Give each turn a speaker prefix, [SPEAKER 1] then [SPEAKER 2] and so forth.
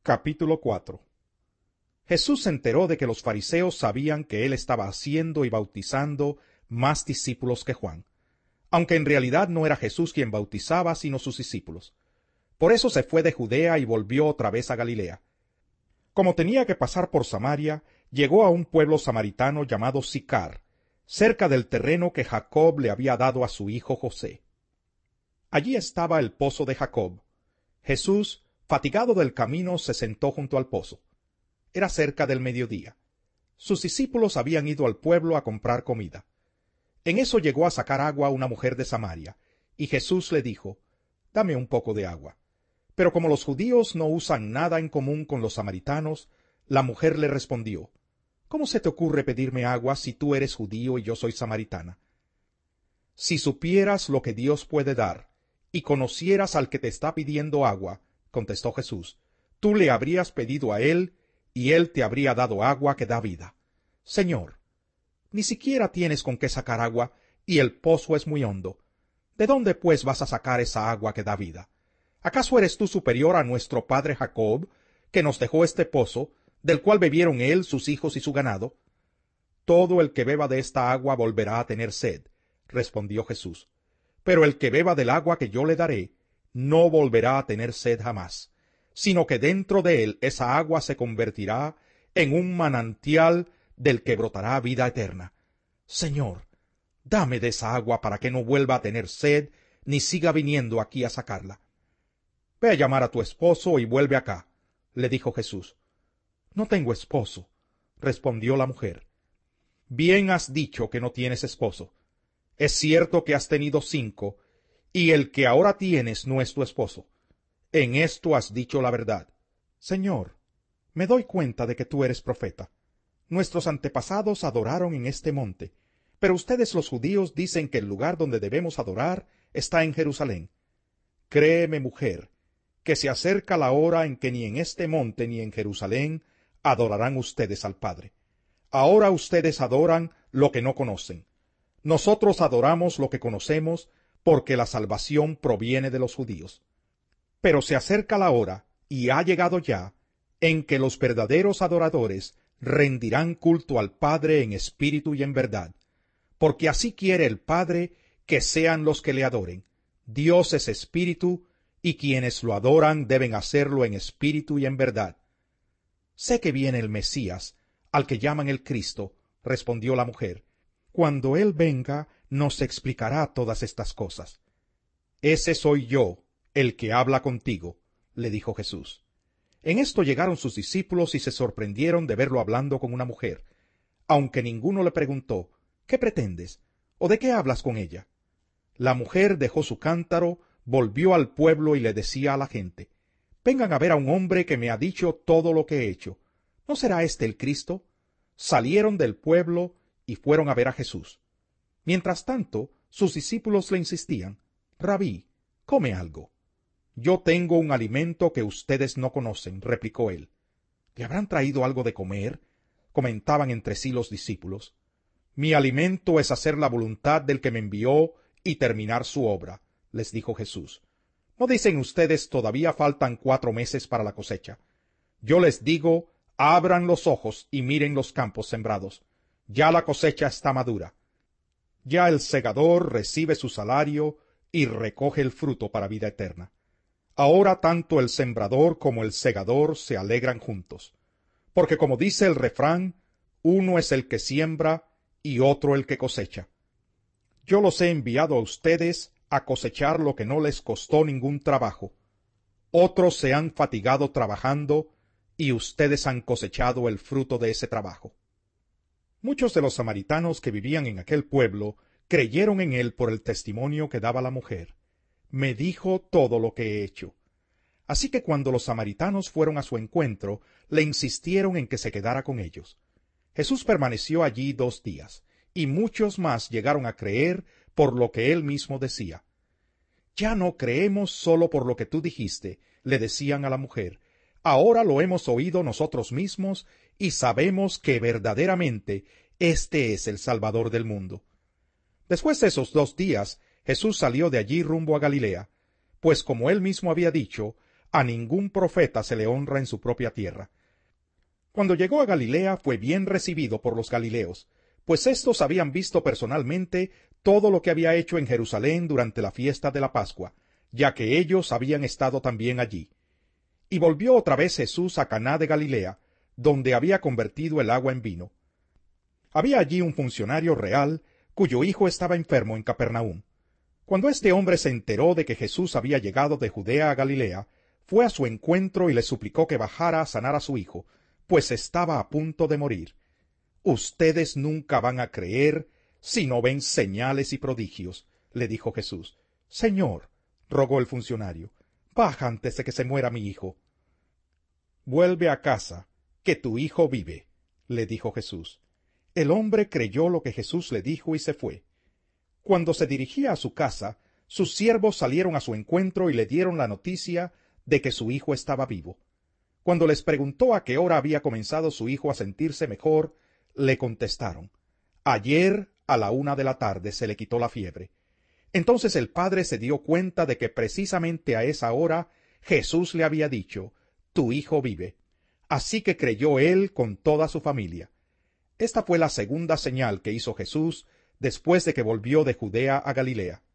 [SPEAKER 1] Capítulo 4. Jesús se enteró de que los fariseos sabían que él estaba haciendo y bautizando más discípulos que Juan, aunque en realidad no era Jesús quien bautizaba, sino sus discípulos. Por eso se fue de Judea y volvió otra vez a Galilea. Como tenía que pasar por Samaria, llegó a un pueblo samaritano llamado Sicar, cerca del terreno que Jacob le había dado a su hijo José. Allí estaba el pozo de Jacob. Jesús, fatigado del camino, se sentó junto al pozo. Era cerca del mediodía. Sus discípulos habían ido al pueblo a comprar comida. En eso llegó a sacar agua una mujer de Samaria, y Jesús le dijo, «Dame un poco de agua». Pero como los judíos no usan nada en común con los samaritanos, la mujer le respondió, «¿Cómo se te ocurre pedirme agua si tú eres judío y yo soy samaritana? Si supieras lo que Dios puede dar, y conocieras al que te está pidiendo agua», contestó Jesús, «tú le habrías pedido a él, y él te habría dado agua que da vida. Señor, ni siquiera tienes con qué sacar agua, y el pozo es muy hondo. ¿De dónde pues vas a sacar esa agua que da vida? ¿Acaso eres tú superior a nuestro padre Jacob, que nos dejó este pozo, del cual bebieron él, sus hijos y su ganado? Todo el que beba de esta agua volverá a tener sed, respondió Jesús. Pero el que beba del agua que yo le daré, no volverá a tener sed jamás, sino que dentro de él esa agua se convertirá en un manantial del que brotará vida eterna. Señor, dame de esa agua para que no vuelva a tener sed, ni siga viniendo aquí a sacarla. Ve a llamar a tu esposo y vuelve acá, le dijo Jesús. No tengo esposo, respondió la mujer. Bien has dicho que no tienes esposo. Es cierto que has tenido 5, y el que ahora tienes no es tu esposo. En esto has dicho la verdad. Señor, me doy cuenta de que tú eres profeta. Nuestros antepasados adoraron en este monte, pero ustedes los judíos dicen que el lugar donde debemos adorar está en Jerusalén. Créeme, mujer, que se acerca la hora en que ni en este monte ni en Jerusalén adorarán ustedes al Padre. Ahora ustedes adoran lo que no conocen. Nosotros adoramos lo que conocemos, porque la salvación proviene de los judíos. Pero se acerca la hora, y ha llegado ya, en que los verdaderos adoradores rendirán culto al Padre en espíritu y en verdad, porque así quiere el Padre que sean los que le adoren. Dios es espíritu, y quienes lo adoran deben hacerlo en espíritu y en verdad. Sé que viene el Mesías, al que llaman el Cristo, respondió la mujer. Cuando él venga, nos explicará todas estas cosas. Ese soy yo, el que habla contigo, le dijo Jesús. En esto llegaron sus discípulos y se sorprendieron de verlo hablando con una mujer, aunque ninguno le preguntó, ¿qué pretendes? ¿O de qué hablas con ella? La mujer dejó su cántaro, volvió al pueblo y le decía a la gente, vengan a ver a un hombre que me ha dicho todo lo que he hecho. ¿No será este el Cristo? Salieron del pueblo y fueron a ver a Jesús. Mientras tanto, sus discípulos le insistían, Rabí, come algo. Yo tengo un alimento que ustedes no conocen, replicó él. ¿Le habrán traído algo de comer? Comentaban entre sí los discípulos. Mi alimento es hacer la voluntad del que me envió y terminar su obra, les dijo Jesús. ¿No dicen ustedes todavía faltan 4 meses para la cosecha? Yo les digo, abran los ojos y miren los campos sembrados. Ya la cosecha está madura. Ya el segador recibe su salario y recoge el fruto para vida eterna. Ahora tanto el sembrador como el segador se alegran juntos. Porque como dice el refrán, uno es el que siembra y otro el que cosecha. Yo los he enviado a ustedes a cosechar lo que no les costó ningún trabajo. Otros se han fatigado trabajando y ustedes han cosechado el fruto de ese trabajo. Muchos de los samaritanos que vivían en aquel pueblo creyeron en él por el testimonio que daba la mujer. Me dijo todo lo que he hecho. Así que cuando los samaritanos fueron a su encuentro, le insistieron en que se quedara con ellos. Jesús permaneció allí 2 días, y muchos más llegaron a creer por lo que él mismo decía. Ya no creemos solo por lo que tú dijiste, le decían a la mujer. Ahora lo hemos oído nosotros mismos y sabemos que verdaderamente este es el Salvador del mundo. Después de esos 2 días, Jesús salió de allí rumbo a Galilea, pues como él mismo había dicho, A ningún profeta se le honra en su propia tierra. Cuando llegó a Galilea fue bien recibido por los galileos, pues éstos habían visto personalmente todo lo que había hecho en Jerusalén durante la fiesta de la Pascua, ya que ellos habían estado también allí. Y volvió otra vez Jesús a Caná de Galilea, donde había convertido el agua en vino. Había allí un funcionario real, cuyo hijo estaba enfermo en Capernaum. Cuando este hombre se enteró de que Jesús había llegado de Judea a Galilea, fue a su encuentro y le suplicó que bajara a sanar a su hijo, pues estaba a punto de morir. Ustedes nunca van a creer si no ven señales y prodigios, le dijo Jesús. Señor, rogó el funcionario, baja antes de que se muera mi hijo. Vuelve a casa, que tu hijo vive, le dijo Jesús. El hombre creyó lo que Jesús le dijo y se fue. Cuando se dirigía a su casa, sus siervos salieron a su encuentro y le dieron la noticia de que su hijo estaba vivo. Cuando les preguntó a qué hora había comenzado su hijo a sentirse mejor, le contestaron: ayer a la 1 p.m. se le quitó la fiebre. Entonces el padre se dio cuenta de que precisamente a esa hora Jesús le había dicho: tu hijo vive. Así que creyó él con toda su familia. Esta fue la segunda señal que hizo Jesús después de que volvió de Judea a Galilea.